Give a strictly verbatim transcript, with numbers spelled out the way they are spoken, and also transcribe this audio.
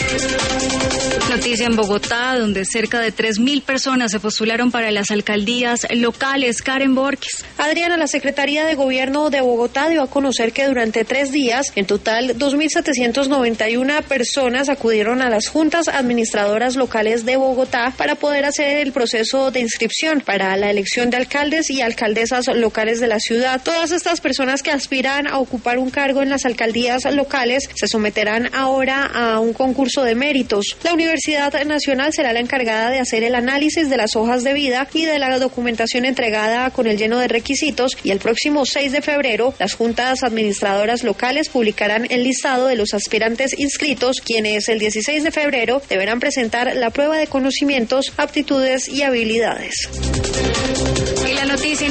Noticia en Bogotá, donde cerca de tres mil personas se postularon para las alcaldías locales. Karen Borges. Adriana, la Secretaría de Gobierno de Bogotá dio a conocer que durante tres días, en total, dos mil setecientas noventa y una personas acudieron a las juntas administradoras locales de Bogotá para poder hacer el proceso de inscripción para la elección de alcaldes y alcaldesas locales de la ciudad. Todas estas personas que aspiran a ocupar un cargo en las alcaldías locales se someterán ahora a un concurso de méritos. La Universidad Nacional será la encargada de hacer el análisis de las hojas de vida y de la documentación entregada con el lleno de requisitos, y el próximo seis de febrero las juntas administradoras locales publicarán el listado de los aspirantes inscritos, quienes el dieciséis de febrero deberán presentar la prueba de conocimientos, aptitudes y habilidades. Y la noticia